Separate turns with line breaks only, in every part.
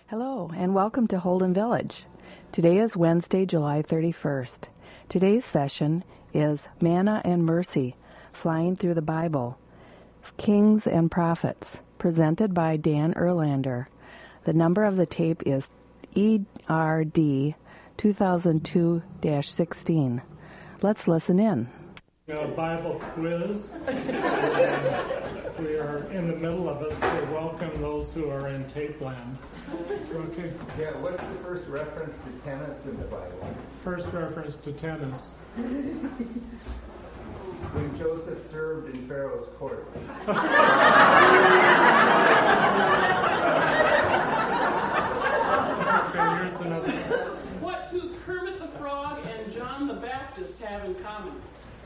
Hello, and welcome to Holden Village. Today is Wednesday, July 31st. Today's session is Manna and Mercy, Flying Through the Bible, Kings and Prophets, presented by Dan Erlander. The number of the tape is ERD 2002-16. Let's listen in.
Bible quiz. We are in the middle of it, so welcome those who are in tape land.
Okay. Yeah, what's the first reference to tennis in the Bible?
First reference to tennis.
When Joseph served in Pharaoh's court.
Okay, here's another one.
What do Kermit the Frog and John the Baptist have in common?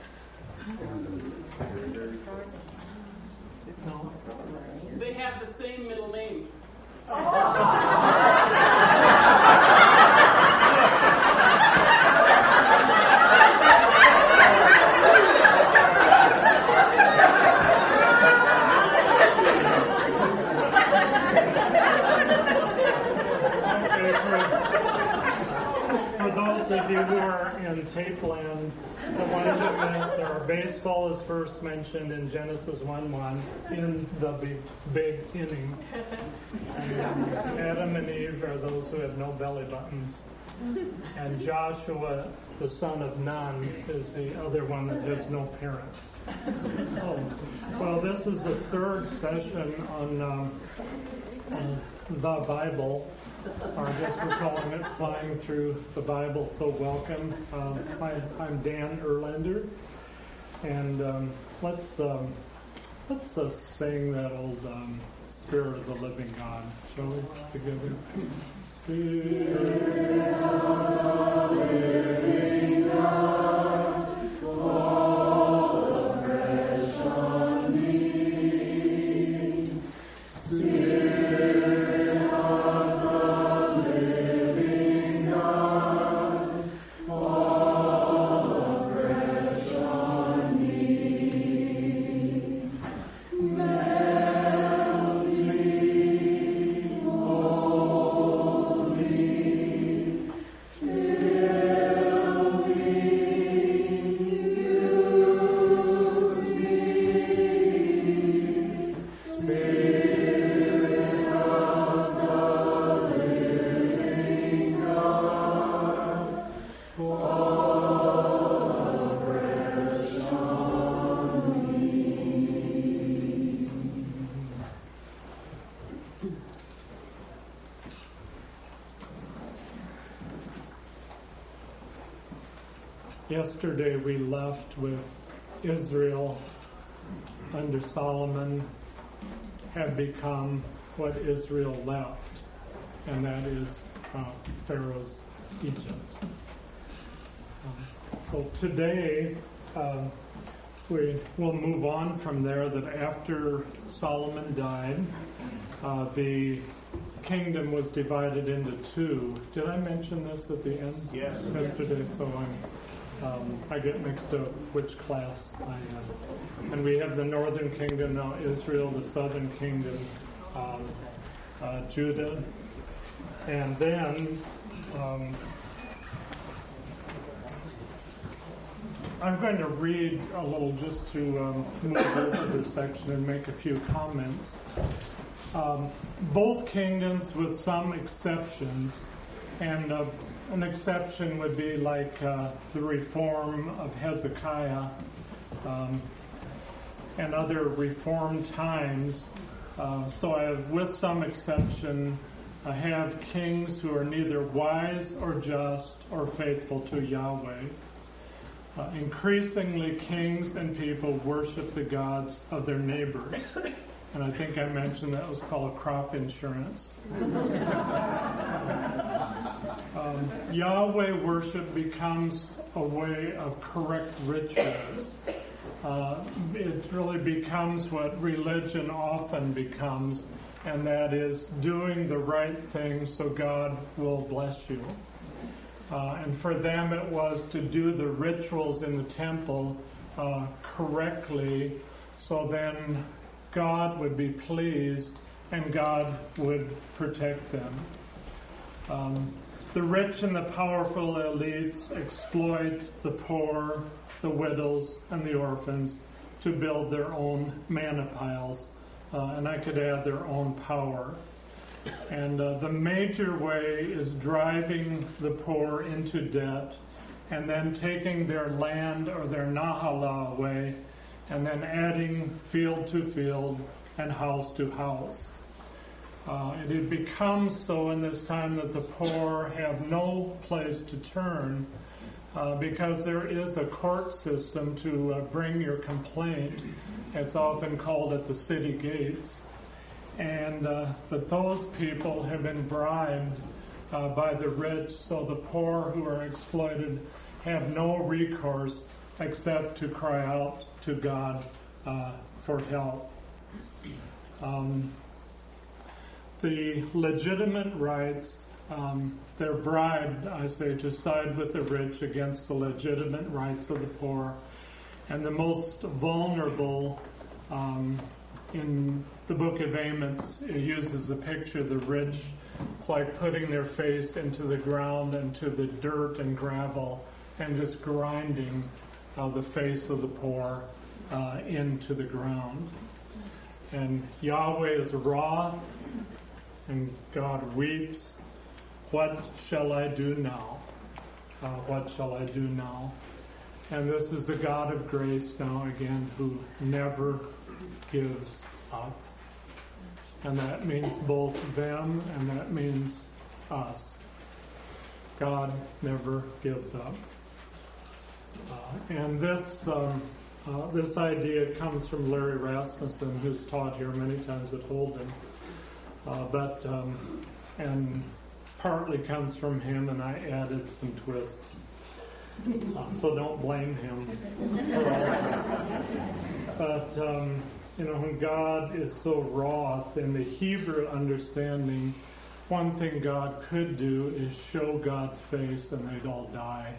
No.
They have the same middle name.
For those of you who are in tape land, the ones that missed are baseball is first mentioned in Genesis 1:1 in the big inning. And Adam and Eve are those who have no belly buttons. And Joshua, the son of Nun, is the other one that has no parents. Oh, well, this is the third session on the Bible. Or I guess we're calling it Flying Through the Bible, so welcome. I'm Dan Erlander, and let's sing that old Spirit of the Living God, shall we, together? Spirit of the living God, fall afresh on me. Spirit of the living God, fall afresh on me. Melt me, mold me, fill me, use me. Spirit of the living God, fall afresh on me. Yesterday we left with Israel under Solomon had become what Israel left, and that is Pharaoh's Egypt. So today we will move on from there, that after Solomon died, the kingdom was divided into two. Did I mention this at the end?
Yes.
Yesterday, so I get mixed up which class I am. And we have the northern kingdom now, Israel, the southern kingdom, Judah. And then I'm going to read a little just to move over this section and make a few comments. Both kingdoms, with some exceptions, and an exception would be like the reform of Hezekiah and other reform times. So I have, with some exception, I have kings who are neither wise or just or faithful to Yahweh. Increasingly, kings and people worship the gods of their neighbors. And I think I mentioned that was called crop insurance. Yahweh worship becomes a way of correct rituals. It really becomes what religion often becomes, and that is doing the right thing so God will bless you. And for them it was to do the rituals in the temple correctly, so then God would be pleased and God would protect them. The rich and the powerful elites exploit the poor, the widows, and the orphans to build their own manna piles, and I could add their own power. And the major way is driving the poor into debt and then taking their land or their nahala away and then adding field to field and house to house. It had become so in this time that the poor have no place to turn because there is a court system to bring your complaint. It's often called at the city gates. And but those people have been bribed by the rich, so the poor who are exploited have no recourse except to cry out to God for help. The legitimate rights, they're bribed, I say, to side with the rich against the legitimate rights of the poor. And the most vulnerable, in the book of Amos, it uses a picture of the rich. It's like putting their face into the ground and to the dirt and gravel and just grinding the face of the poor into the ground. And Yahweh is wroth, and God weeps. What shall I do now? What shall I do now? And this is the God of grace now again who never gives up. And that means both them and that means us. God never gives up. And this idea comes from Larry Rasmussen, who's taught here many times at Holden. And partly comes from him, and I added some twists. So don't blame him for all of this. But, when God is so wroth, in the Hebrew understanding, one thing God could do is show God's face and they'd all die.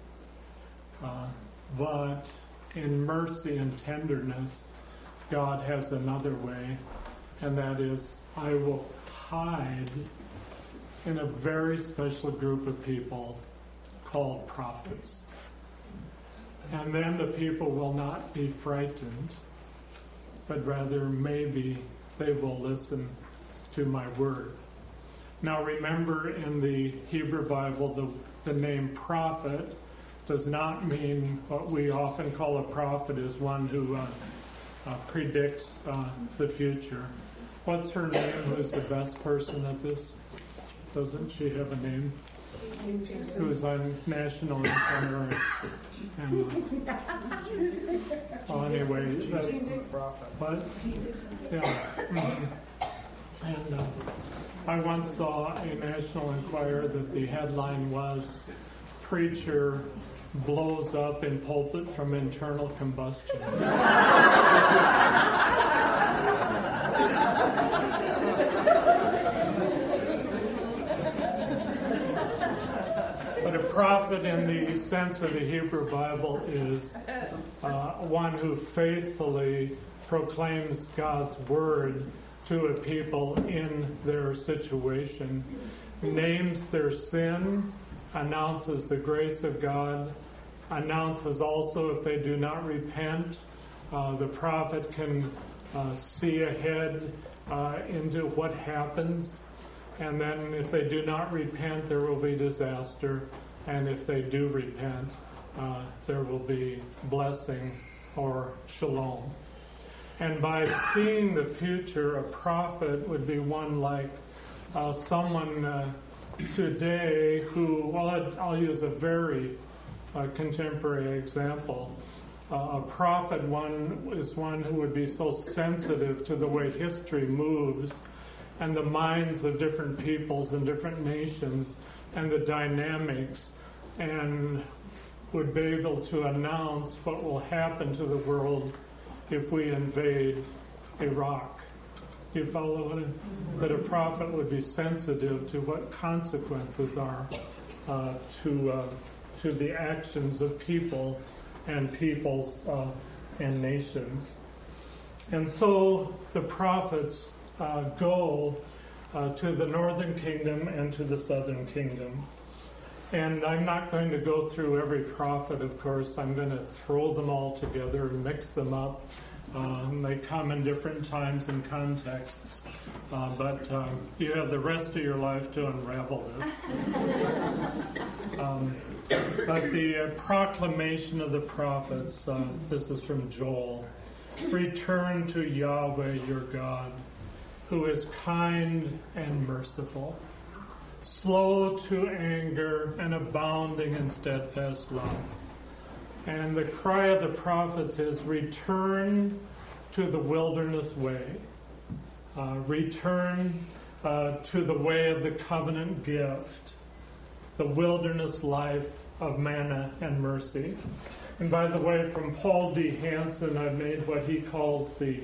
But in mercy and tenderness, God has another way, and that is, I will hide in a very special group of people called prophets. And then the people will not be frightened, but rather maybe they will listen to my word. Now remember, in the Hebrew Bible, the name prophet does not mean what we often call a prophet is one who predicts the future. What's her name? Who's the best person at this? Doesn't she have a name? Who's on National Enquirer? And, anyway, that's what? Yeah. And I once saw a National Enquirer that the headline was, "Preacher blows up in pulpit from internal combustion." But a prophet in the sense of the Hebrew Bible is one who faithfully proclaims God's word to a people in their situation, names their sin, announces the grace of God, announces also if they do not repent, the prophet can see ahead into what happens. And then if they do not repent, there will be disaster. And if they do repent, there will be blessing or shalom. And by seeing the future, a prophet would be one like someone today who, I'll use a very contemporary example. A prophet is one who would be so sensitive to the way history moves and the minds of different peoples and different nations and the dynamics, and would be able to announce what will happen to the world if we invade Iraq. You follow what that a prophet would be sensitive to what consequences are to the actions of people and peoples and nations. And so the prophets go to the northern kingdom and to the southern kingdom. And I'm not going to go through every prophet, of course. I'm going to throw them all together and mix them up. They come in different times and contexts. But you have the rest of your life to unravel this. But the proclamation of the prophets, this is from Joel. Return to Yahweh your God, who is kind and merciful, slow to anger and abounding in steadfast love. And the cry of the prophets is, return to the wilderness way. Return to the way of the covenant gift, the wilderness life of manna and mercy. And by the way, from Paul D. Hansen, I made what he calls the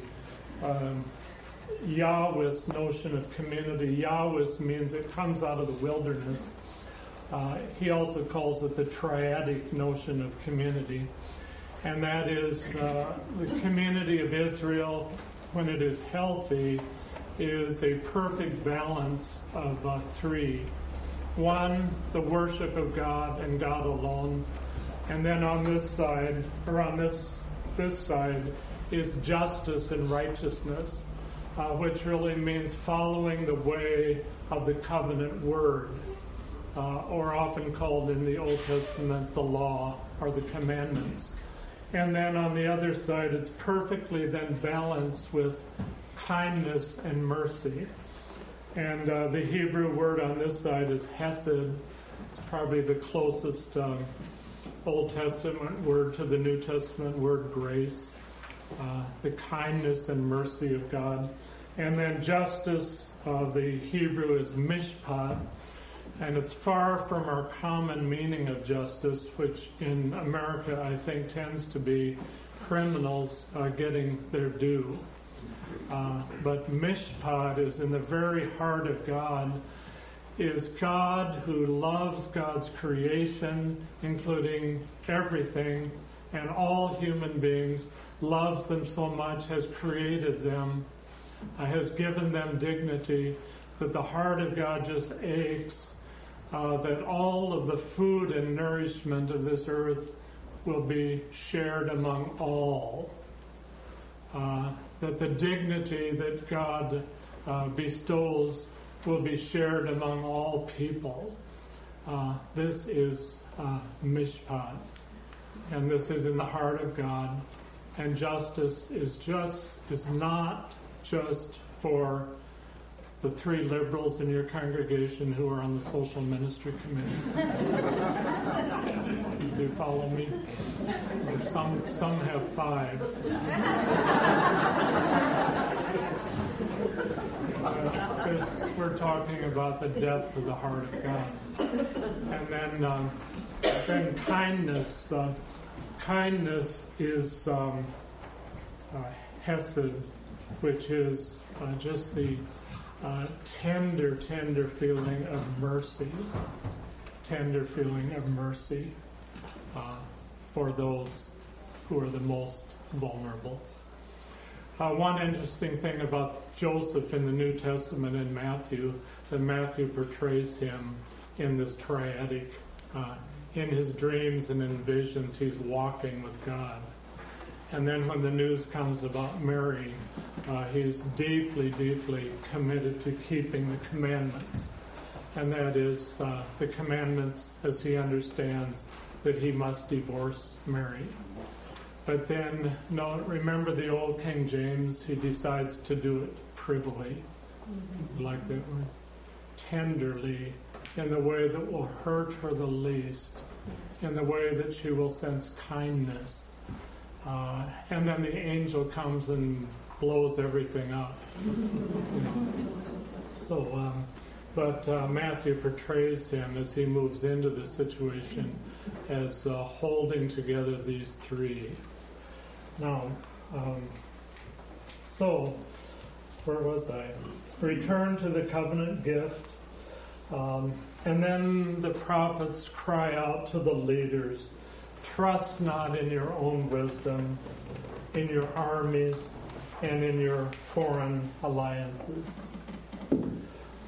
Yahwist notion of community. Yahwist means it comes out of the wilderness. He also calls it the triadic notion of community. And that is the community of Israel, when it is healthy, is a perfect balance of three. One, the worship of God and God alone. And then on this side, or on this side, is justice and righteousness, which really means following the way of the covenant word, or often called in the Old Testament the law or the commandments. And then on the other side, it's perfectly then balanced with kindness and mercy. And the Hebrew word on this side is hesed. It's probably the closest Old Testament word to the New Testament word grace, the kindness and mercy of God. And then justice, the Hebrew is mishpat, and it's far from our common meaning of justice, which in America I think tends to be criminals getting their due. But mishpat is in the very heart of God, is God who loves God's creation, including everything, and all human beings, loves them so much, has created them, has given them dignity, that the heart of God just aches, that all of the food and nourishment of this earth will be shared among all. That the dignity that God bestows will be shared among all people. This is mishpat, and this is in the heart of God. And justice is not just for the three liberals in your congregation who are on the social ministry committee. Do you follow me? Some have 5. We're talking about the depth of the heart of God. And then kindness. Kindness is hesed, which is just the tender feeling of mercy. Tender feeling of mercy for those who are the most vulnerable. One interesting thing about Joseph in the New Testament in Matthew, that Matthew portrays him in this triadic. In his dreams and in visions, he's walking with God. And then when the news comes about Mary, he's deeply committed to keeping the commandments. And that is the commandments, as he understands, that he must divorce Mary. But then, remember the old King James, he decides to do it privily, like that word, tenderly, in the way that will hurt her the least, in the way that she will sense kindness. And then the angel comes and blows everything up. But Matthew portrays him as he moves into this situation as holding together these three. Now, where was I? Return to the covenant gift. And then the prophets cry out to the leaders, trust not in your own wisdom, in your armies, and in your foreign alliances.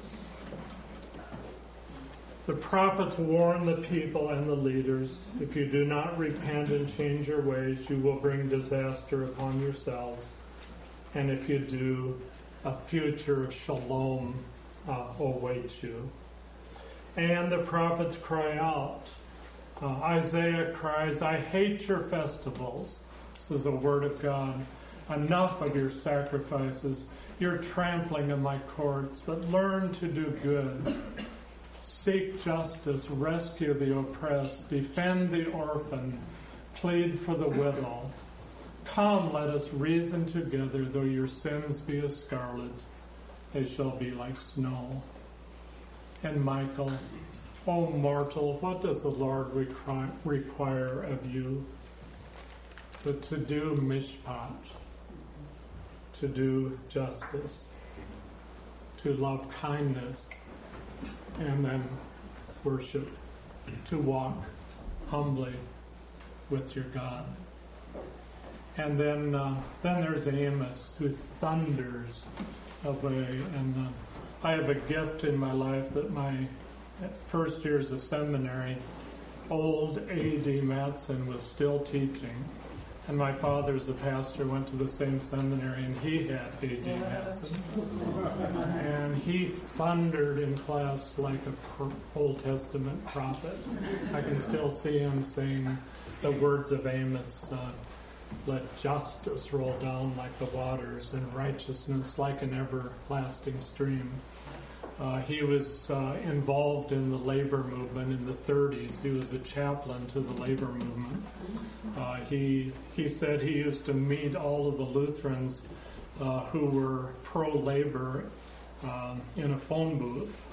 The prophets warn the people and the leaders, if you do not repent and change your ways, you will bring disaster upon yourselves. And if you do, a future of shalom awaits you. And the prophets cry out. Isaiah cries, I hate your festivals. This is a word of God. Enough of your sacrifices. You're trampling in my courts, but learn to do good. Seek justice, rescue the oppressed, defend the orphan, plead for the widow. Come, let us reason together, though your sins be as scarlet, they shall be like snow. And Michael, O mortal, what does the Lord require of you? But to do mishpat, to do justice, to love kindness, and then worship, to walk humbly with your God. And then there's Amos, who thunders away. And I have a gift in my life that my first years of seminary, old A.D. Matson was still teaching. And my father's a pastor, went to the same seminary, and he had A.D. Matson. And he thundered in class like an Old Testament prophet. I can still see him saying the words of Amos, let justice roll down like the waters and righteousness like an everlasting stream. He was involved in the labor movement in the 30s. He was a chaplain to the labor movement. He said he used to meet all of the Lutherans who were pro-labor in a phone booth.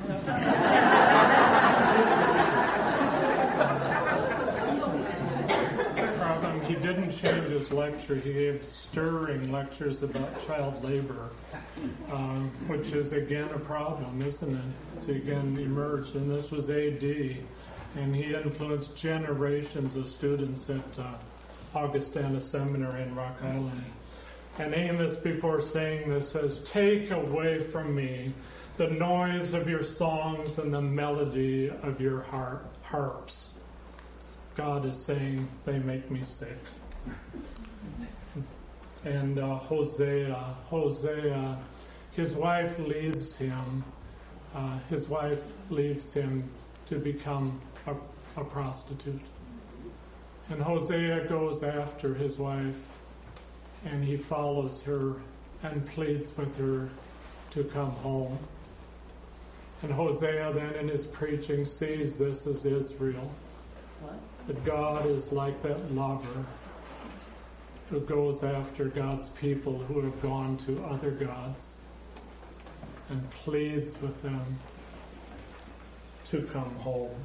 He didn't change his lecture. He gave stirring lectures about child labor, which is again a problem, isn't it? It's again emerged, and this was A.D., and he influenced generations of students at Augustana Seminary in Rock Island. And Amos, before saying this, says, take away from me the noise of your songs and the melody of your harps. God is saying, they make me sick. And Hosea, his wife leaves him. His wife leaves him to become a prostitute. And Hosea goes after his wife, and he follows her and pleads with her to come home. And Hosea then in his preaching sees this as Israel. That God is like that lover who goes after God's people who have gone to other gods and pleads with them to come home.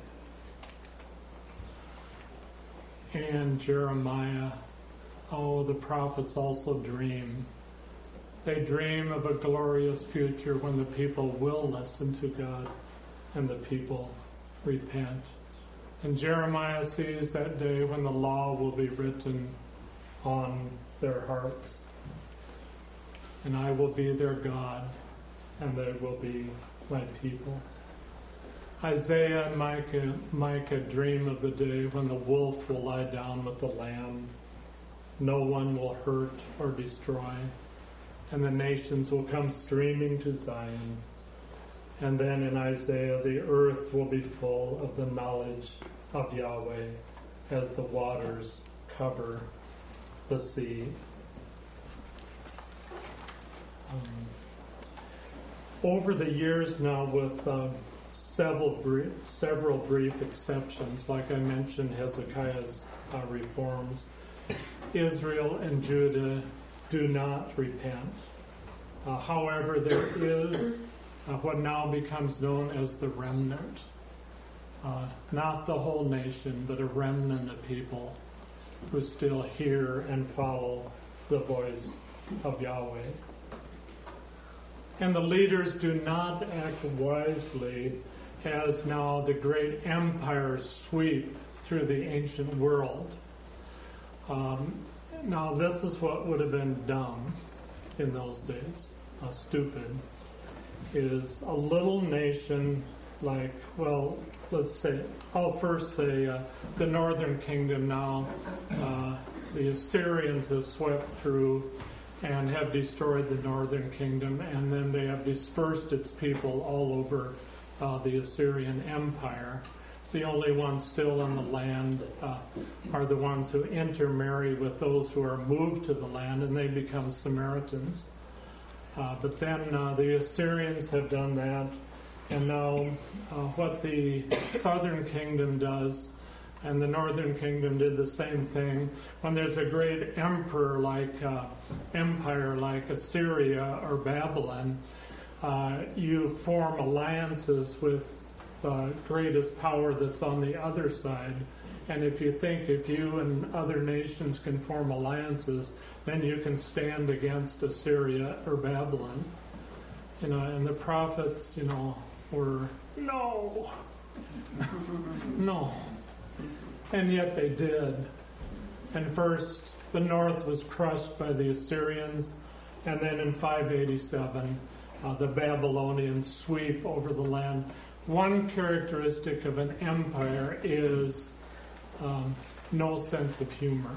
And Jeremiah, the prophets also dream. They dream of a glorious future when the people will listen to God and the people repent. And Jeremiah sees that day when the law will be written on their hearts. And I will be their God, and they will be my people. Isaiah and Micah dream of the day when the wolf will lie down with the lamb. No one will hurt or destroy. And the nations will come streaming to Zion. And then in Isaiah, the earth will be full of the knowledge of Yahweh as the waters cover the sea. Over the years now, with several brief exceptions, like I mentioned, Hezekiah's reforms, Israel and Judah do not repent. However, there is what now becomes known as the remnant. Not the whole nation, but a remnant of people who still hear and follow the voice of Yahweh. And the leaders do not act wisely as now the great empires sweep through the ancient world. Now, this is what would have been dumb in those days, stupid, is a little nation like, well, let's say, I'll first say the northern kingdom now, the Assyrians have swept through and have destroyed the northern kingdom, and then they have dispersed its people all over the Assyrian Empire. The only ones still in the land are the ones who intermarry with those who are moved to the land, and they become Samaritans. But then the Assyrians have done that, and now what the southern kingdom does, and the northern kingdom did the same thing. When there's a great empire like Assyria or Babylon, you form alliances with the greatest power that's on the other side. And if you think if you and other nations can form alliances, then you can stand against Assyria or Babylon. And the prophets, were, no. And yet they did. And first, the north was crushed by the Assyrians, and then in 587, the Babylonians sweep over the land. One characteristic of an empire is no sense of humor.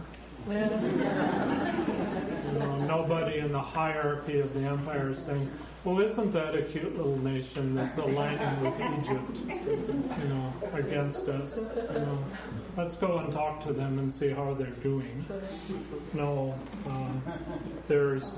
Nobody in the hierarchy of the empire is saying, well, isn't that a cute little nation that's aligning with Egypt, against us? Let's go and talk to them and see how they're doing. No, there's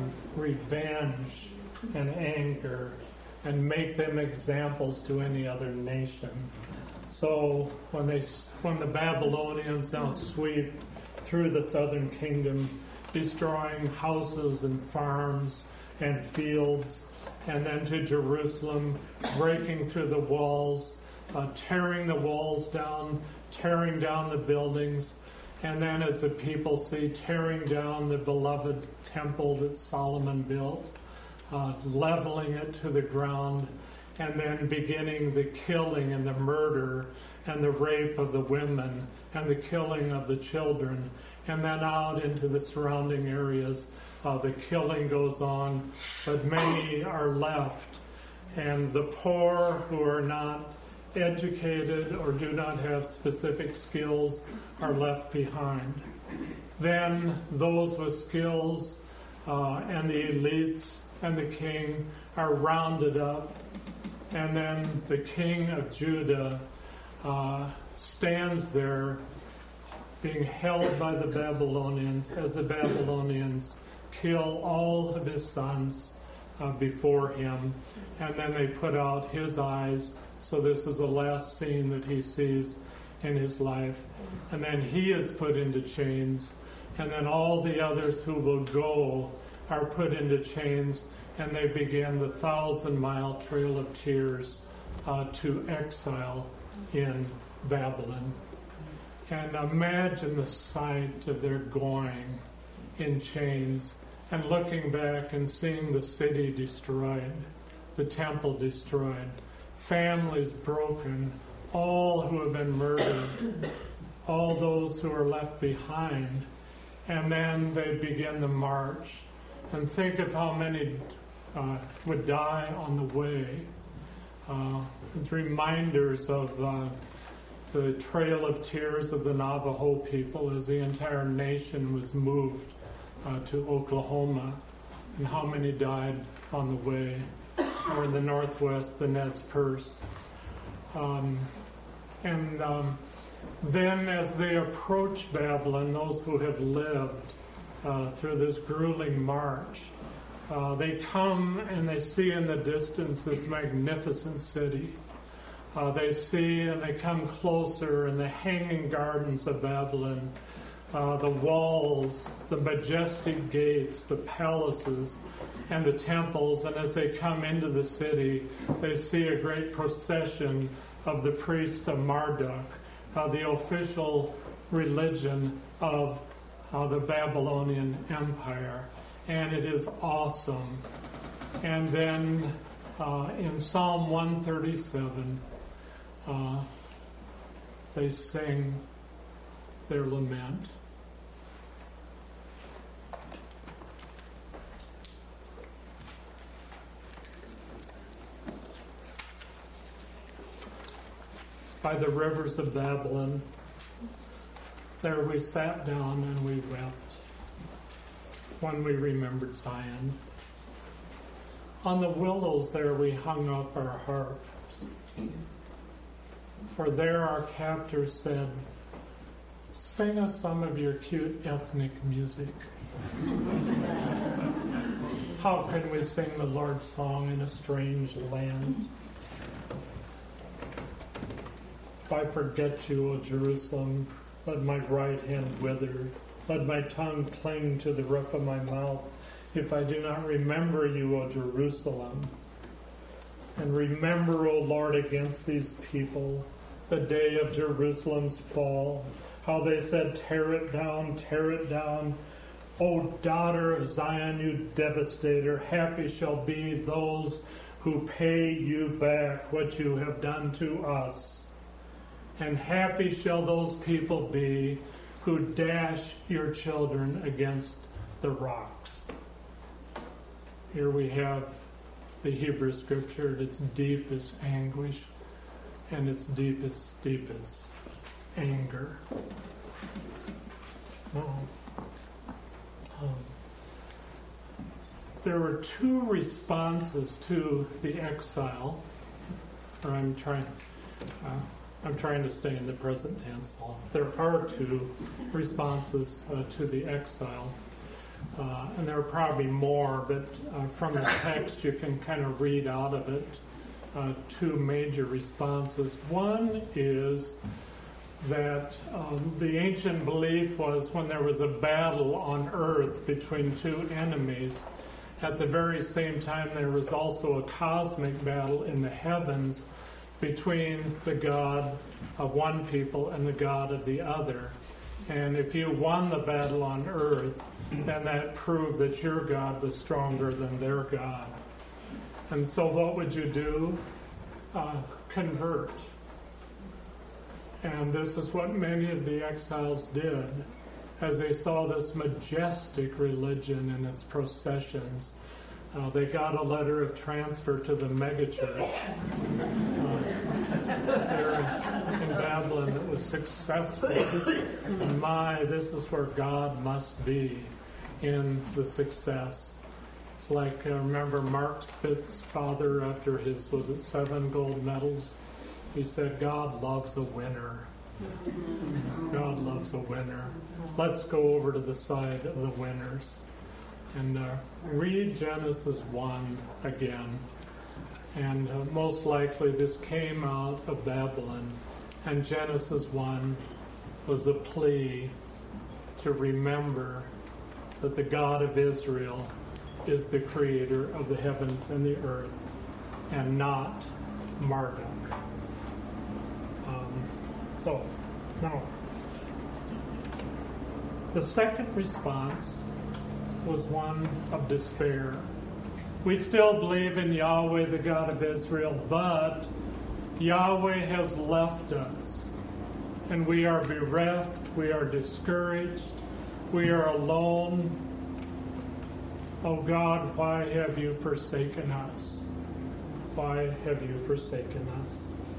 revenge and anger, and make them examples to any other nation. So when the Babylonians now sweep through the southern kingdom, destroying houses and farms and fields, and then to Jerusalem, breaking through the walls, tearing the walls down, tearing down the buildings, and then as the people see, tearing down the beloved temple that Solomon built, leveling it to the ground, and then beginning the killing and the murder and the rape of the women and the killing of the children, and then out into the surrounding areas. The killing goes on, but many are left, and the poor who are not educated or do not have specific skills are left behind. Then those with skills and the elites and the king are rounded up, and then the king of Judah stands there being held by the Babylonians as the Babylonians kill all of his sons before him, and then they put out his eyes. So this is the last scene that he sees in his life. And then he is put into chains, and then all the others who will go are put into chains, and they begin the 1,000-mile trail of tears to exile in Babylon. And imagine the sight of their going in chains and looking back and seeing the city destroyed, the temple destroyed, families broken, all who have been murdered, all those who are left behind. And then they begin the march. And think of how many would die on the way. It's reminders of the Trail of Tears of the Navajo people as the entire nation was moved to Oklahoma, and how many died on the way, or in the northwest, the Nez Perce. Then as they approach Babylon, those who have lived through this grueling march, they come and they see in the distance this magnificent city. They see and they come closer in the hanging gardens of Babylon, the walls, the majestic gates, the palaces, and the temples. And as they come into the city, they see a great procession of the priests of Marduk, the official religion of the Babylonian Empire. And it is awesome. And then in Psalm 137, they sing their lament. by the rivers of Babylon. There we sat down and we wept when we remembered Zion. On the willows there we hung up our harps. For there our captors said, "Sing us some of your cute ethnic music." How can we sing the Lord's song in a strange land? If I forget you, O Jerusalem, let my right hand wither. Let my tongue cling to the roof of my mouth. If I do not remember you, O Jerusalem, and remember, O Lord, against these people, the day of Jerusalem's fall, how they said, tear it down. O daughter of Zion, you devastator, happy shall be those who pay you back what you have done to us. And happy shall those people be who dash your children against the rocks. Here we have the Hebrew scripture at its deepest anguish and its deepest anger. There were two responses to the exile. Or I'm trying to stay in the present tense. There are two responses to the exile. And there are probably more, but from the text you can kind of read out of it two major responses. One is that the ancient belief was when there was a battle on earth between two enemies, at the very same time there was also a cosmic battle in the heavens between the God of one people and the God of the other. And if you won the battle on earth, then that proved that your God was stronger than their God. And so what would you do? Convert. And this is what many of the exiles did as they saw this majestic religion and its processions. They got a letter of transfer to the megachurch there in Babylon that was successful. And this is where God must be in the success. It's like, remember Mark Spitz's father after his, 7 gold medals? He said, God loves a winner. God loves a winner. Let's go over to the side of the winners. And read Genesis 1 again. And most likely this came out of Babylon. And Genesis 1 was a plea to remember that the God of Israel is the creator of the heavens and the earth, and not Marduk. Now, the second response was one of despair. We still believe in Yahweh, the God of Israel, but Yahweh has left us, and we are bereft, we are discouraged, we are alone. Oh God, why have you forsaken us? Why have you forsaken us?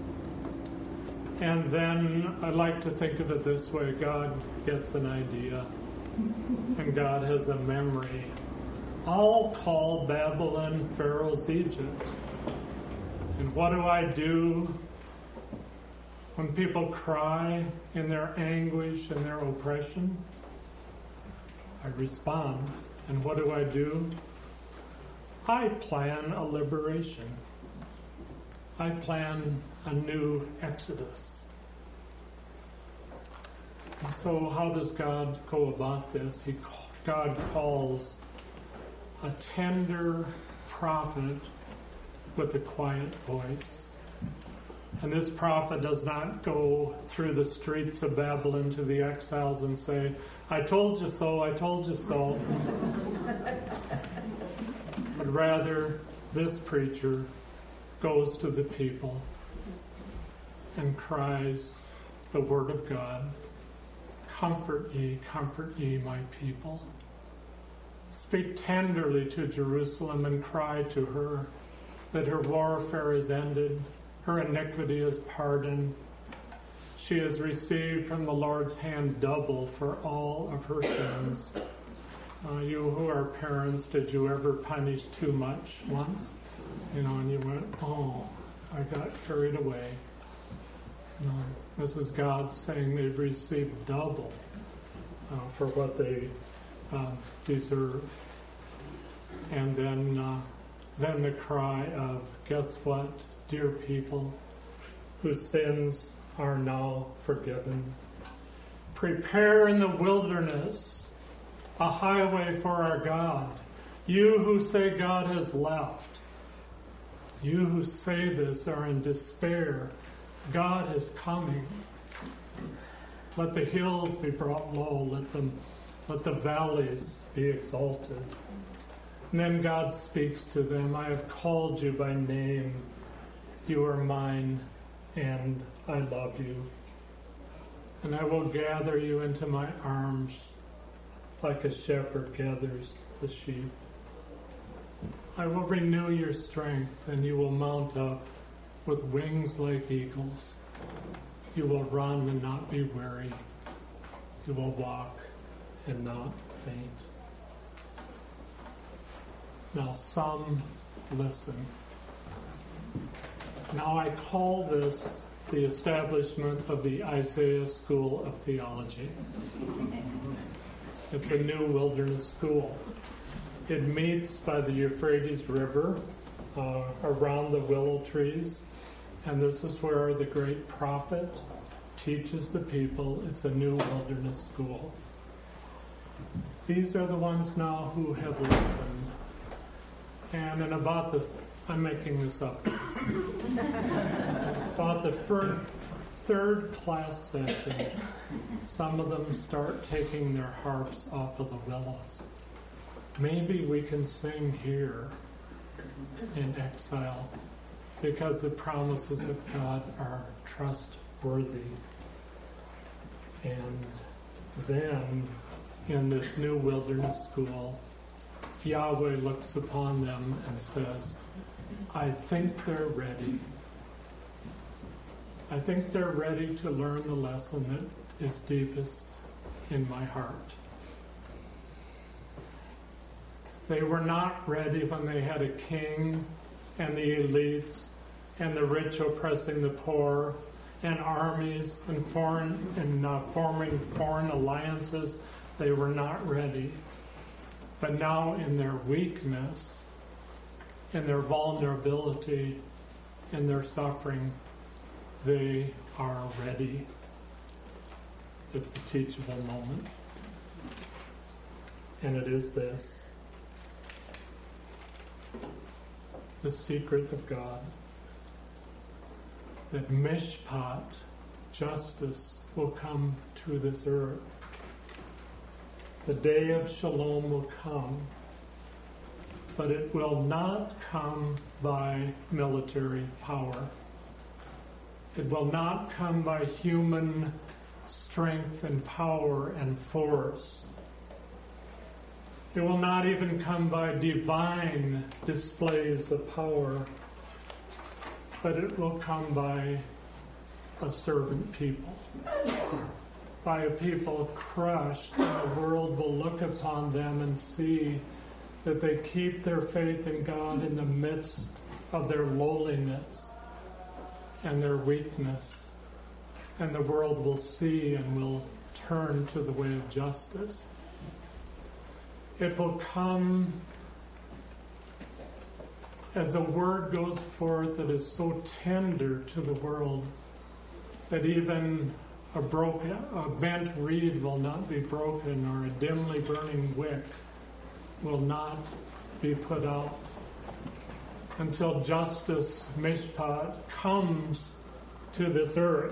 And then I like to think of it this way. God gets an idea, and God has a memory. I'll call Babylon Pharaoh's Egypt. And what do when people cry in their anguish and their oppression? I respond. And what do? I plan a liberation. I plan a new exodus. And so how does God go about this? God calls a tender prophet with a quiet voice. And this prophet does not go through the streets of Babylon to the exiles and say, I told you so, I told you so. But rather, this preacher goes to the people and cries the word of God. Comfort ye, my people. Speak tenderly to Jerusalem and cry to her that her warfare is ended, her iniquity is pardoned, She has received from the Lord's hand double for all of her sins. You who are parents, did you ever punish too much once? And you went, oh, I got carried away. This is God saying they've received double for what they deserve. And then the cry of, guess what, dear people, whose sins are now forgiven. Prepare in the wilderness a highway for our God. You who say God has left, you who say this are in despair. God is coming. Let the hills be brought low. Let the valleys be exalted. And then God speaks to them. I have called you by name. You are mine, and I love you. And I will gather you into my arms like a shepherd gathers the sheep. I will renew your strength, and you will mount up with wings like eagles. You will run and not be weary. You will walk and not faint. Now some listen. Now I call this the establishment of the Isaiah School of Theology. It's a new wilderness school. It meets by the Euphrates River around the willow trees. And this is where the great prophet teaches the people. It's a new wilderness school. These are the ones now who have listened. And in about I'm making this up. About the third class session, some of them start taking their harps off of the willows. Maybe we can sing here in exile, because the promises of God are trustworthy. And then, in this new wilderness school, Yahweh looks upon them and says, I think they're ready. I think they're ready to learn the lesson that is deepest in my heart. They were not ready when they had a king and the elites and the rich oppressing the poor and armies and forming foreign alliances. They were not ready. But now in their weakness, in their vulnerability, in their suffering, they are ready. It's a teachable moment. And it is this. The secret of God. That mishpat, justice, will come to this earth. The day of shalom will come, but it will not come by military power. It will not come by human strength and power and force. It will not even come by divine displays of power, but it will come by a servant people. By a people crushed, and the world will look upon them and see that they keep their faith in God in the midst of their lowliness and their weakness. And the world will see and will turn to the way of justice. It will come as a word goes forth that is so tender to the world that even a bent reed will not be broken, or a dimly burning wick will not be put out until justice, mishpat, comes to this earth.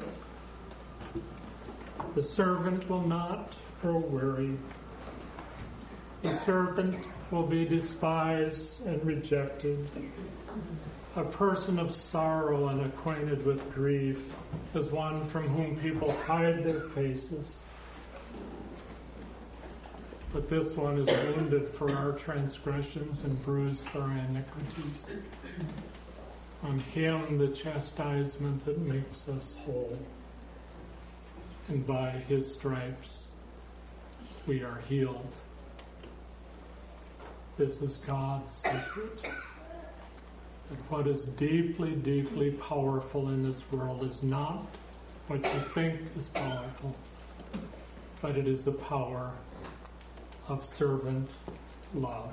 The servant will not grow weary. The servant will be despised and rejected. A person of sorrow and acquainted with grief is one from whom people hide their faces. But this one is wounded for our transgressions and bruised for our iniquities. On him the chastisement that makes us whole and by his stripes we are healed. This is God's secret. That what is deeply, deeply powerful in this world is not what you think is powerful, but it is the power of servant love.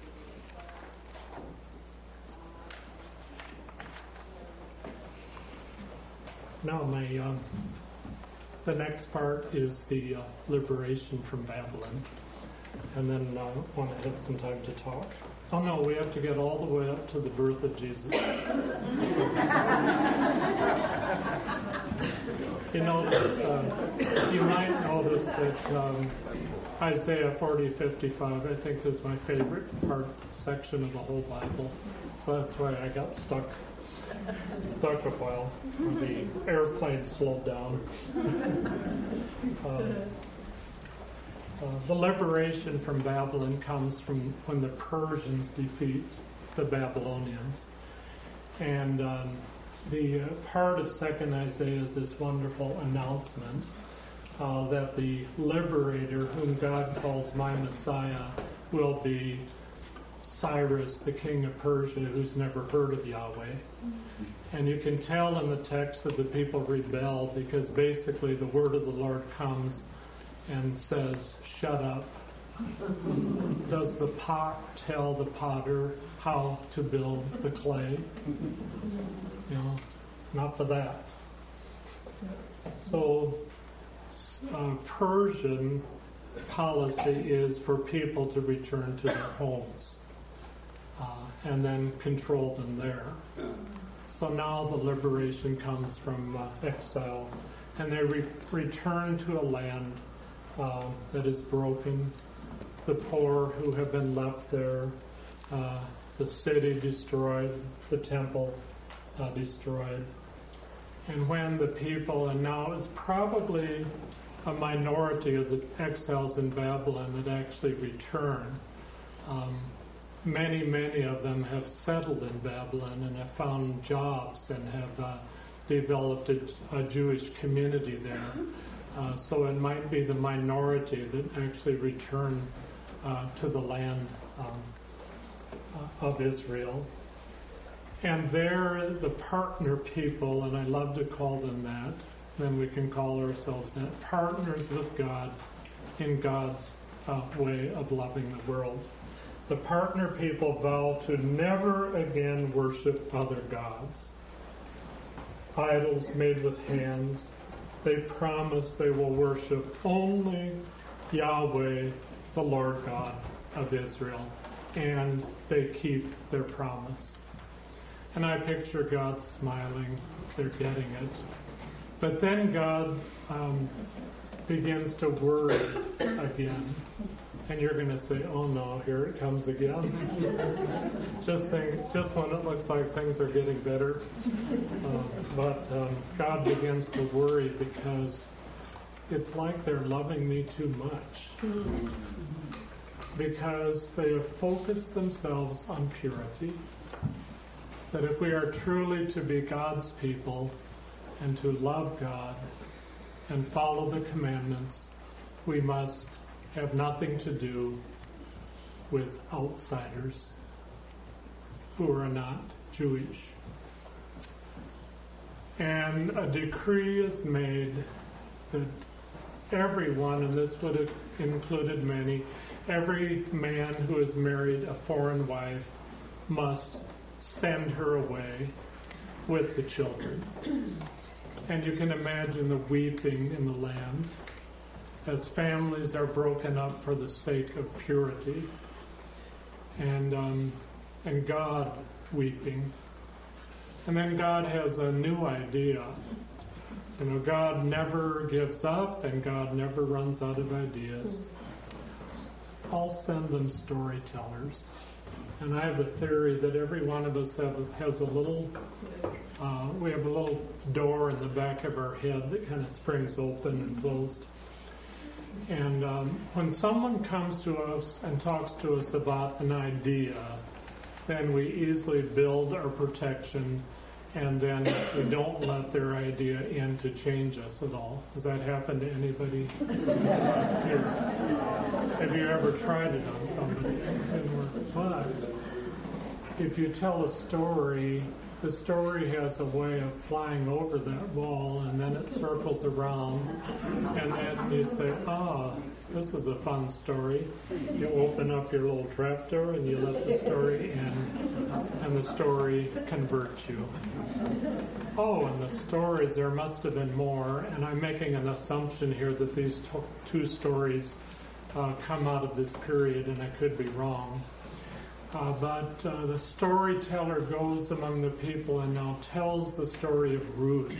Now, the next part is the liberation from Babylon, and then I want to have some time to talk. Oh no, we have to get all the way up to the birth of Jesus. You might notice that Isaiah 40:55, I think, is my favorite section of the whole Bible. So that's why I got stuck a while when the airplane slowed down. The liberation from Babylon comes from when the Persians defeat the Babylonians. And the part of 2nd Isaiah is this wonderful announcement that the liberator, whom God calls my Messiah, will be Cyrus, the king of Persia, who's never heard of Yahweh. And you can tell in the text that the people rebel because basically the word of the Lord comes and says, shut up. Does the pot tell the potter how to build the clay? Not for that. So Persian policy is for people to return to their homes and then control them there. So now the liberation comes from exile, and they return to a land that is broken, the poor who have been left there, the city destroyed, the temple destroyed. And when the people, and now it's probably a minority of the exiles in Babylon that actually return, many of them have settled in Babylon and have found jobs and have developed a Jewish community there. So it might be the minority that actually return to the land of Israel. And they're the partner people, and I love to call them that. Then we can call ourselves that. Partners with God in God's way of loving the world. The partner people vow to never again worship other gods, idols made with hands. They promise they will worship only Yahweh, the Lord God of Israel, and they keep their promise. And I picture God smiling, they're getting it. But then God begins to worry again. And you're going to say, oh no, here it comes again. Just when it looks like things are getting better. But God begins to worry because it's like they're loving me too much. Because they have focused themselves on purity. That if we are truly to be God's people and to love God and follow the commandments, we must have nothing to do with outsiders who are not Jewish. And a decree is made that everyone, and this would have included many, every man who has married a foreign wife must send her away with the children. And you can imagine the weeping in the land as families are broken up for the sake of purity, and God weeping. And then God has a new idea. God never gives up, and God never runs out of ideas. I'll send them storytellers. And I have a theory that every one of us has a little, we have a little door in the back of our head that kind of springs open and closed. And when someone comes to us and talks to us about an idea, then we easily build our protection and then we don't let their idea in to change us at all. Does that happen to anybody here? Have you ever tried it on somebody? It didn't work. But if you tell a story, the story has a way of flying over that wall, and then it circles around, and then you say, this is a fun story. You open up your little trapdoor and you let the story in, and the story converts you. And the stories, there must have been more, and I'm making an assumption here that these two stories come out of this period, and I could be wrong. But the storyteller goes among the people and now tells the story of Ruth.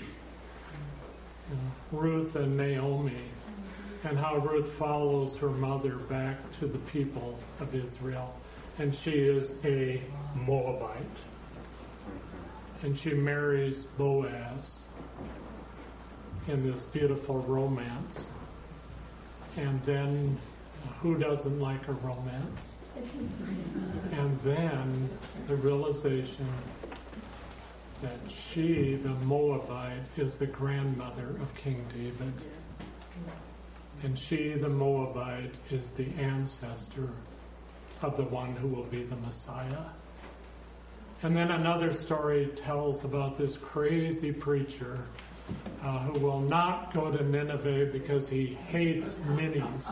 Ruth and Naomi, and how Ruth follows her mother back to the people of Israel. And she is a Moabite. And she marries Boaz in this beautiful romance. And then, who doesn't like a romance? And then the realization that she, the Moabite, is the grandmother of King David. And she, the Moabite, is the ancestor of the one who will be the Messiah. And then another story tells about this crazy preacher who will not go to Nineveh because he hates minis.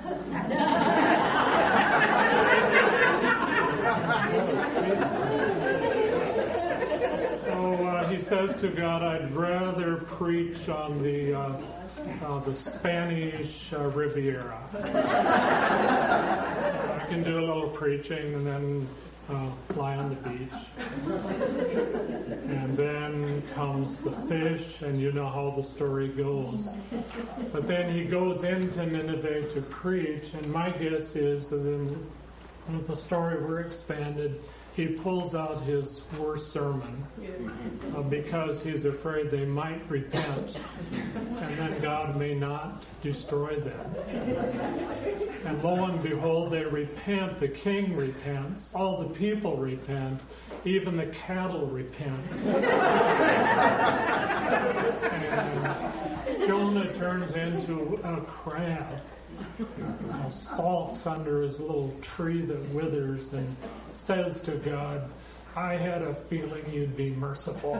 So he says to God, I'd rather preach on the Spanish Riviera. I can do a little preaching and then lie on the beach. And then comes the fish, and you know how the story goes. But then he goes into Nineveh to preach, and my guess is that if the story were expanded, he pulls out his worst sermon because he's afraid they might repent, and then God may not destroy them. And lo and behold, they repent. The king repents. All the people repent. Even the cattle repent. And Jonah turns into a crab. Sulks under his little tree that withers and says to God, I had a feeling you'd be merciful.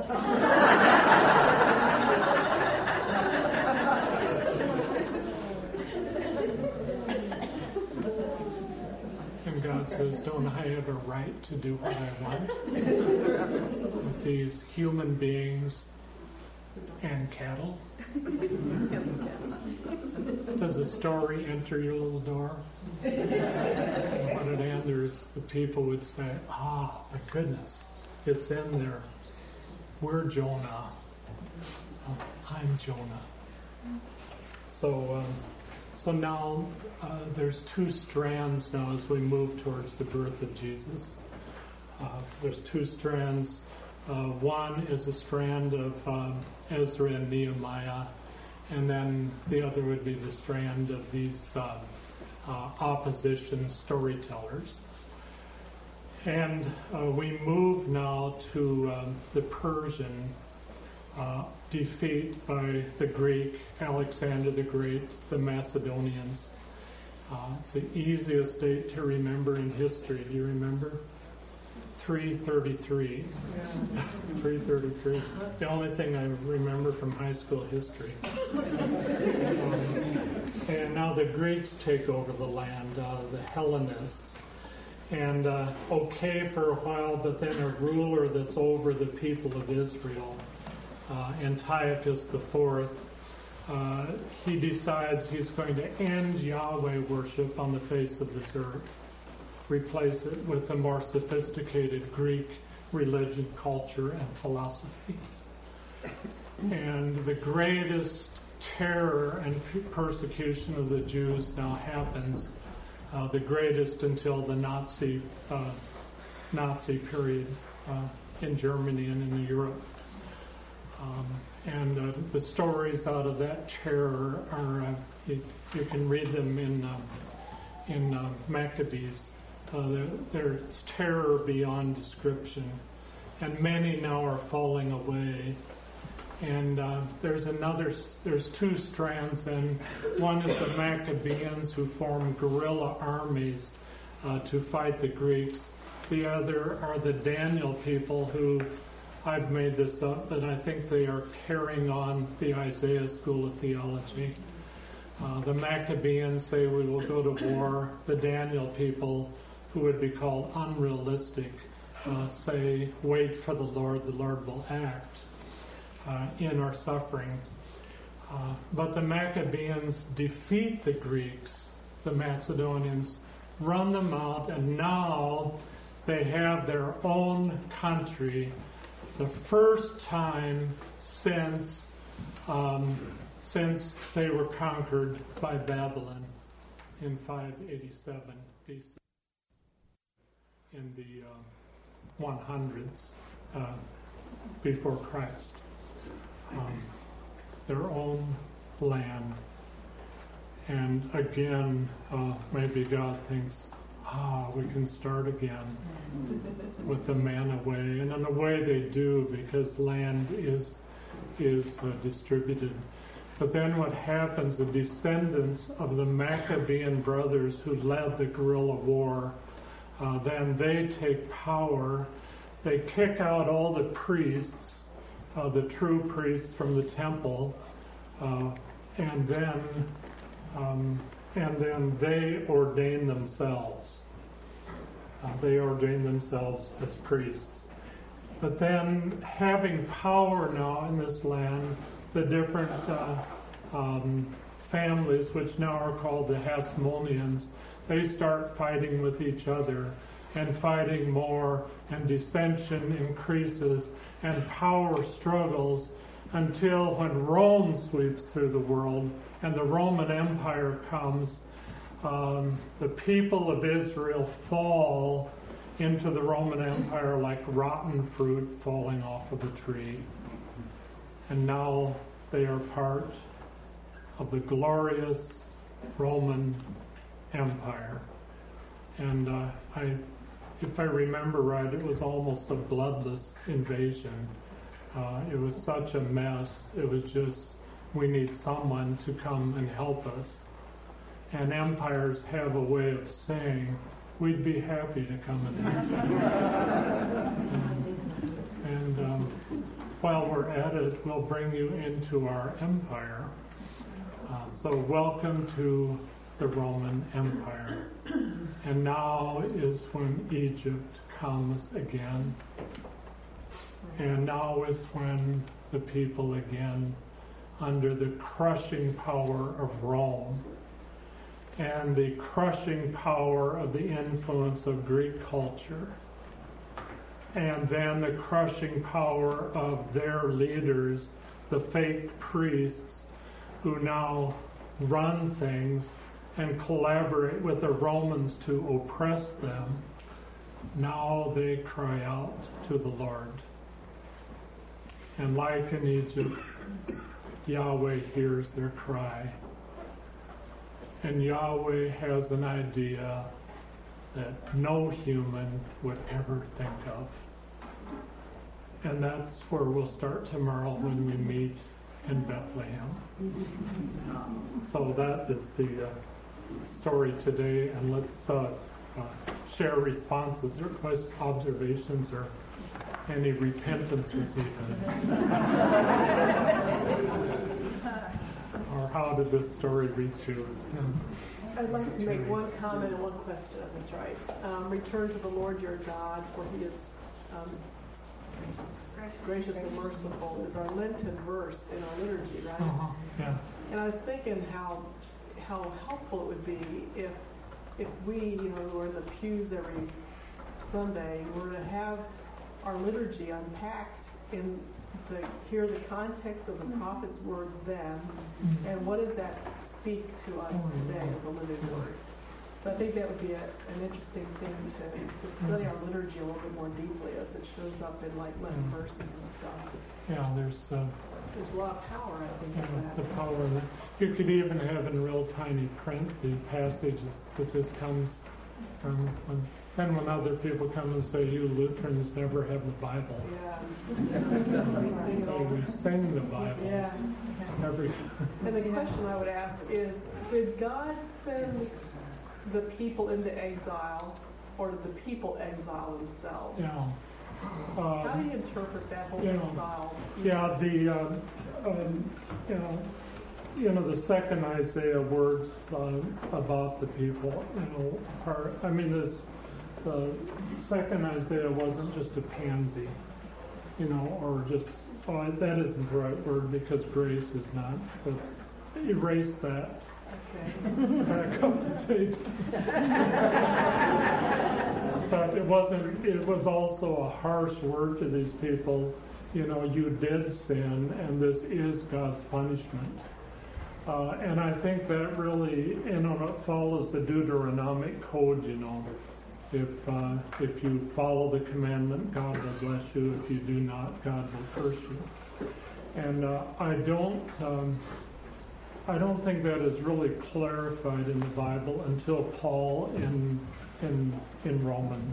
And God says, don't I have a right to do what I want with these human beings and cattle? Does the story enter your little door? And when it enters, the people would say, my goodness, it's in there. We're Jonah. I'm Jonah. So now there's two strands now as we move towards the birth of Jesus. There's two strands. One is a strand of Ezra and Nehemiah, and then the other would be the strand of these opposition storytellers. And we move now to the Persian defeat by the Greek, Alexander the Great, the Macedonians. It's the easiest date to remember in history. Do you remember? 333. 333. It's the only thing I remember from high school history. And now the Greeks take over the land, the Hellenists. And okay for a while, but then a ruler that's over the people of Israel, Antiochus IV, he decides he's going to end Yahweh worship on the face of this earth. Replace it with a more sophisticated Greek religion, culture, and philosophy. And the greatest terror and persecution of the Jews now happens, the greatest until the Nazi period in Germany and in Europe. And the stories out of that terror are, you can read them in Maccabees. There's terror beyond description. and many now are falling away. And there's two strands, and one is the Maccabees, who formed guerrilla armies to fight the Greeks. The other are the Daniel people, who, I've made this up, but I think they are carrying on the Isaiah school of theology. The Maccabees say we will go to war. The Daniel people, who would be called unrealistic, say wait for the Lord will act in our suffering. But the Maccabees defeat the Greeks, the Macedonians, run them out, and now they have their own country, the first time since they were conquered by Babylon in 587 BC, in the 100s before Christ. Their own land. And again, maybe God thinks, we can start again with the manna way. And in a way they do, because land is distributed. But then what happens, the descendants of the Maccabean brothers who led the guerrilla war, then they take power. They kick out all the priests, the true priests from the temple, and then they ordain themselves. They ordain themselves as priests. But then, having power now in this land, the different families, which now are called the Hasmoneans, they start fighting with each other, and fighting more, and dissension increases, and power struggles, until when Rome sweeps through the world and the Roman Empire comes, the people of Israel fall into the Roman Empire like rotten fruit falling off of a tree. And now they are part of the glorious Roman Empire. And if I remember right, it was almost a bloodless invasion. It was such a mess. It was just, we need someone to come and help us. And empires have a way of saying, we'd be happy to come and help you. and while we're at it, we'll bring you into our empire. So welcome to the Roman Empire. And now is when Egypt comes again. And now is when the people again, under the crushing power of Rome and the crushing power of the influence of Greek culture, and then the crushing power of their leaders, the fake priests, who now run things and collaborate with the Romans to oppress them, now they cry out to the Lord. And like in Egypt, Yahweh hears their cry. And Yahweh has an idea that no human would ever think of. And that's where we'll start tomorrow when we meet in Bethlehem. So that is the story today, and let's share responses or observations or any repentances even. Or how did this story reach you?
I'd like to make one comment and one question, if that's right. Return to the Lord your God, for he is gracious and merciful, is our Lenten verse in our liturgy, right?
Yeah.
And I was thinking how helpful it would be if we, who are in the pews every Sunday, were to have our liturgy unpacked in hear the context of the prophet's words then, and what does that speak to us today as a living word. So I think that would be an interesting thing to study our liturgy a little bit more deeply as it shows up in like Lenten verses and stuff.
Yeah, there's
a lot of power, I think, in that.
The power in that. You could even have in real tiny print the passages that this comes from. And when other people come and say, you Lutherans never have the Bible. We sing the Bible.
Yeah.
Every.
And the question I would ask is, did God send the people into exile, or did the people exile themselves?
Yeah.
How do you interpret that whole exile?
Yeah, the second Isaiah words about the people, the second Isaiah wasn't just a pansy, or just, that isn't the right word because grace is not, but erase that.
Okay.
Back up the tape. But it was also a harsh word to these people. You did sin, and this is God's punishment. And I think that really, it follows the Deuteronomic code, If you follow the commandment, God will bless you. If you do not, God will curse you. And I don't think that is really clarified in the Bible until Paul in Romans,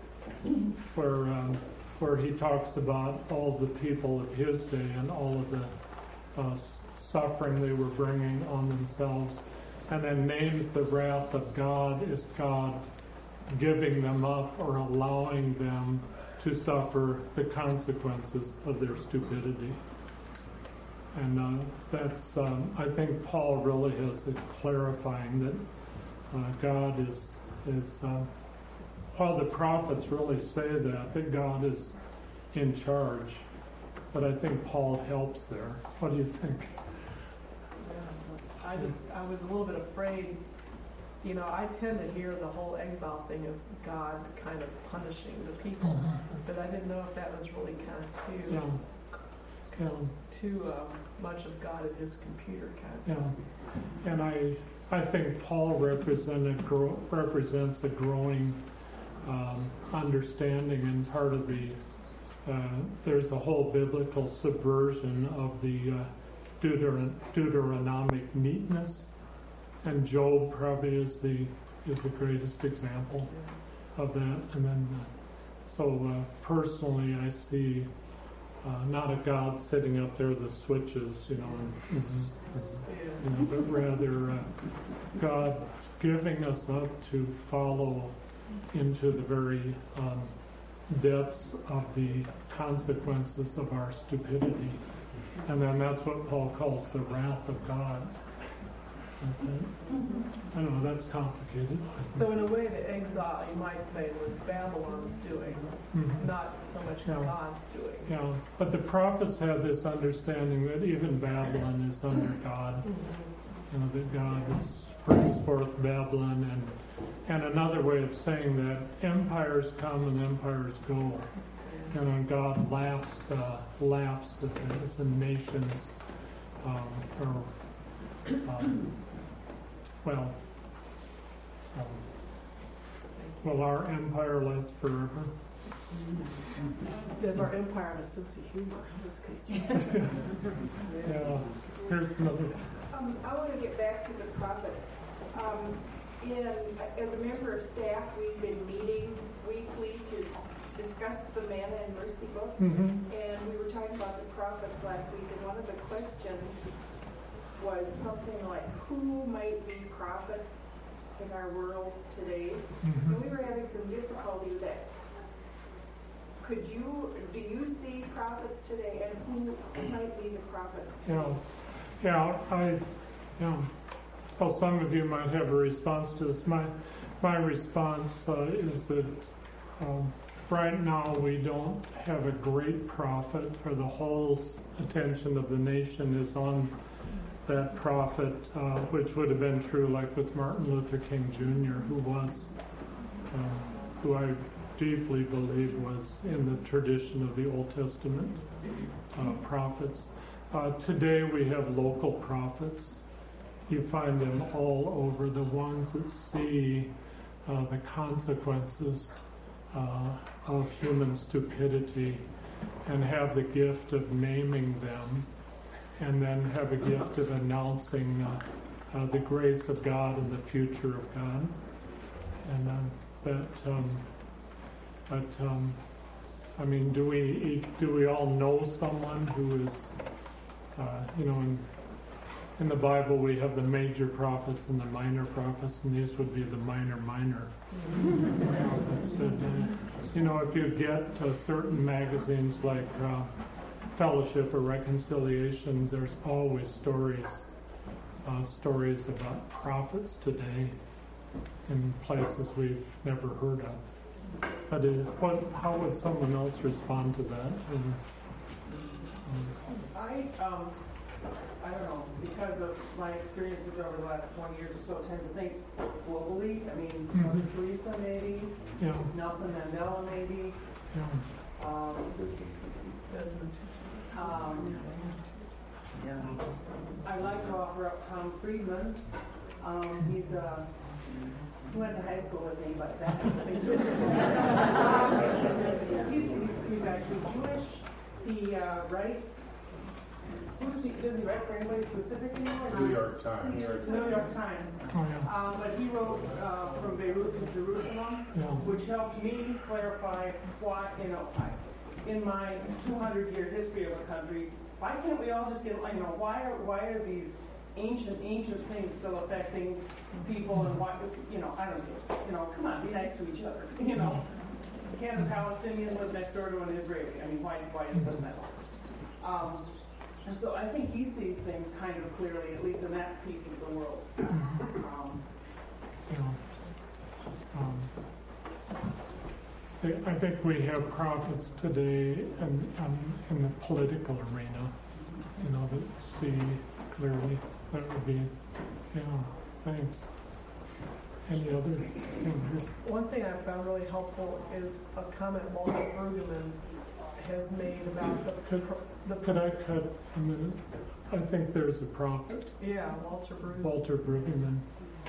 where he talks about all the people of his day and all of the suffering they were bringing on themselves, and then names the wrath of God as God giving them up or allowing them to suffer the consequences of their stupidity. And that's, I think Paul really has it clarifying that God is while the prophets really say that God is in charge, but I think Paul helps there. What do you think?
I was a little bit afraid. I tend to hear the whole exile thing as God kind of punishing the people, but I didn't know if that was really kind of too much of God in his computer kind of thing.
And I think Paul represents a growing understanding, and part of the there's a whole biblical subversion of the Deuteronomic neatness, and Job probably is the greatest example of that. And then personally, I see not a God sitting up there with the switches, but rather God giving us up to follow into the very depths of the consequences of our stupidity. And then that's what Paul calls the wrath of God. Okay. I don't know, that's complicated.
So in a way, the exile, you might say, was Babylon's doing, not so much God's doing.
Yeah, but the prophets have this understanding that even Babylon is under God. That God brings forth Babylon, and another way of saying that empires come and empires go. God laughs at the nations, will our empire last forever?
Does our empire have a sense of humor?
Yeah. Here's another.
I want to get back to the prophets. As a member of staff, we've been meeting weekly to discuss the Manna and Mercy book, and we were talking about the prophets last week, and one of the questions was something like, who might be prophets in our world today? And we were having some difficulty with that. Do you see prophets today, and who might be the prophets today?
Well, some of you might have a response to this. My response is that right now we don't have a great prophet, or the whole attention of the nation is on that prophet, which would have been true like with Martin Luther King Jr., who I deeply believe was in the tradition of the Old Testament prophets. Today we have local prophets. You find them all over, the ones that see the consequences of human stupidity and have the gift of naming them, and then have a gift of announcing the grace of God and the future of God. And I mean, do we all know someone who is, in the Bible we have the major prophets and the minor prophets, and these would be the minor prophets. But if you get to certain magazines like Fellowship or Reconciliations, there's always stories about prophets today in places we've never heard of. But how would someone else respond to that?
I don't know, because of my experiences over the last 20 years or so, I tend to think globally. I mean, Mother Teresa maybe, Nelson Mandela maybe. I'd like to offer up Tom Friedman. He went to high school with me, but that's the thing. He's actually Jewish. He writes. Does he write for anybody specific anymore?
New York Times.
New York Times. But he wrote From Beirut to Jerusalem, which helped me clarify why, in my 200-year history of the country, why can't we all just get, why are these ancient things still affecting people, and why, I don't get it. Come on, be nice to each other. Can a Palestinian live next door to an Israeli? I mean, why doesn't that work? And so I think he sees things kind of clearly, at least in that piece of the world.
I think we have prophets today in the political arena, that see clearly. That would be, thanks. Any other?
One thing I found really helpful is a comment Walter Brueggemann has made about
Could I cut a minute? I think there's a prophet.
Yeah, Walter Brueggemann.
Walter Brueggemann.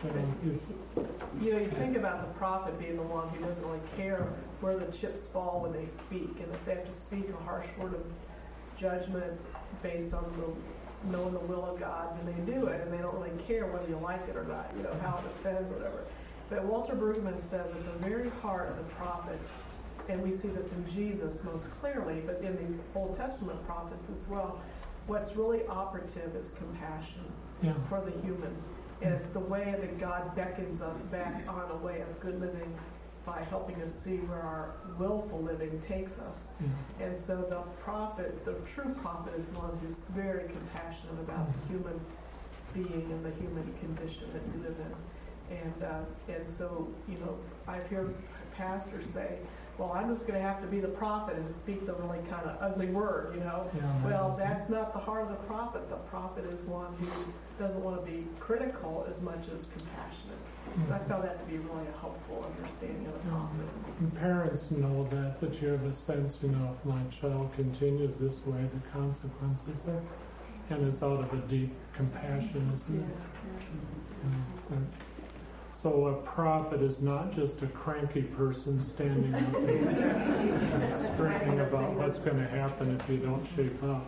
You think about the prophet being the one who doesn't really care where the chips fall when they speak, and if they have to speak a harsh word of judgment based on knowing the will of God, and they do it, and they don't really care whether you like it or not, how it offends, whatever. But Walter Brueggemann says at the very heart of the prophet, and we see this in Jesus most clearly, but in these Old Testament prophets as well, what's really operative is compassion for the human. And it's the way that God beckons us back on a way of good living by helping us see where our willful living takes us. And so the true prophet is one who's very compassionate about the human being and the human condition that we live in. And so, I hear pastors say, well, I'm just going to have to be the prophet and speak the really kind of ugly word, Well, that's not the heart of the prophet. The prophet is one who doesn't want to be critical as much as compassionate. And I found that to be really a helpful understanding of the prophet.
And parents know that you have a sense, if my child continues this way, the consequences are, and it's out of a deep compassion, isn't it? So a prophet is not just a cranky person standing up and screaming about what's going to happen if you don't shape up.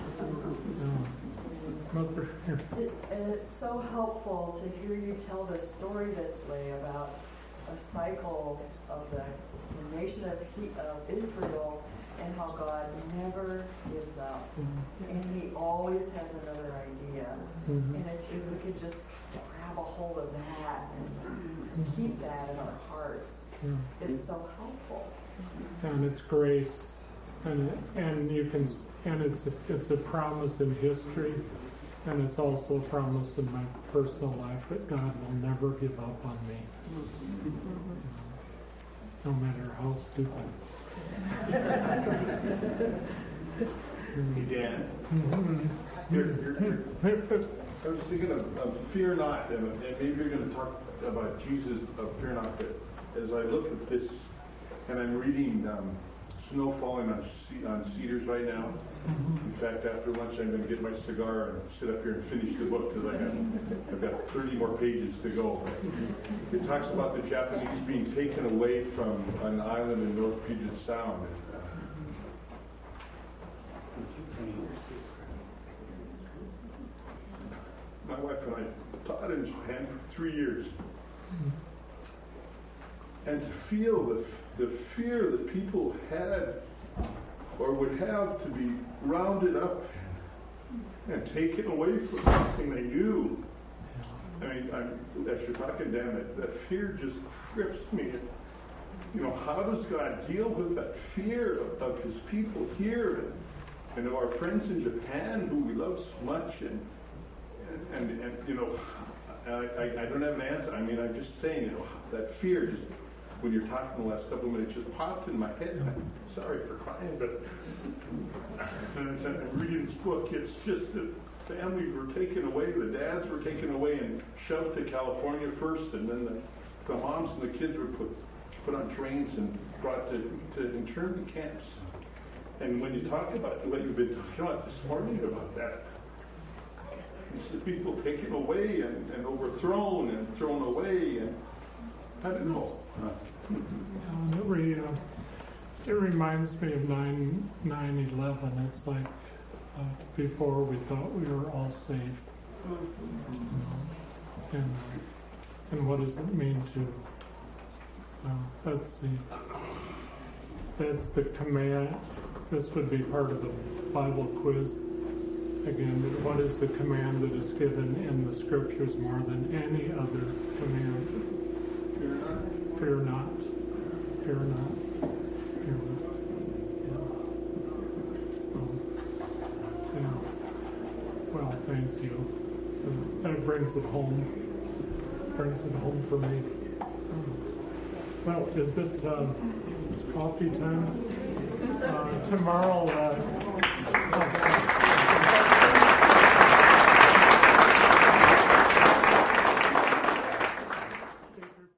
And it's so helpful to hear you tell the story this way about a cycle of the nation of Israel and how God never gives up. And he always has another idea. And if we could just grab a hold of that and keep that in our hearts, it's so helpful.
And it's grace, and it's a promise in history, and it's also a promise in my personal life that God will never give up on me, no matter how stupid.
Hey, Dan. I was thinking of fear not, and maybe you're going to talk about Jesus of fear not, but as I look at this, and I'm reading Snow Falling on Cedars right now. In fact, after lunch, I'm going to get my cigar and sit up here and finish the book because I've got 30 more pages to go. It talks about the Japanese being taken away from an island in North Puget Sound. My wife and I taught in Japan for 3 years. and to feel the fear that people had or would have to be rounded up and taken away from something they knew. I mean, as you're talking, Dan, that fear just grips me. You know, how does God deal with that fear of his people here and of our friends in Japan who we love so much? And you know, I don't have an answer. I mean, I'm just saying, you know, that fear just, when you're talking the last couple of minutes, just popped in my head. I'm sorry for crying, but I'm reading this book. It's just that families were taken away, the dads were taken away and shoved to California first, and then the moms and the kids were put on trains and brought to internment camps. And when you talk about what you've been talking about this morning about that, it's the people taken away and overthrown and thrown away, and I don't know.
It reminds me of 9/11. It's like before we thought we were all safe, and what does it mean to? That's the command. This would be part of the Bible quiz. Again, what is the command that is given in the Scriptures more than any other command? Fear not. Fear not. Fear not. Yeah. Well, thank you. That brings it home. Brings it home for me. Well, is it coffee time? Tomorrow.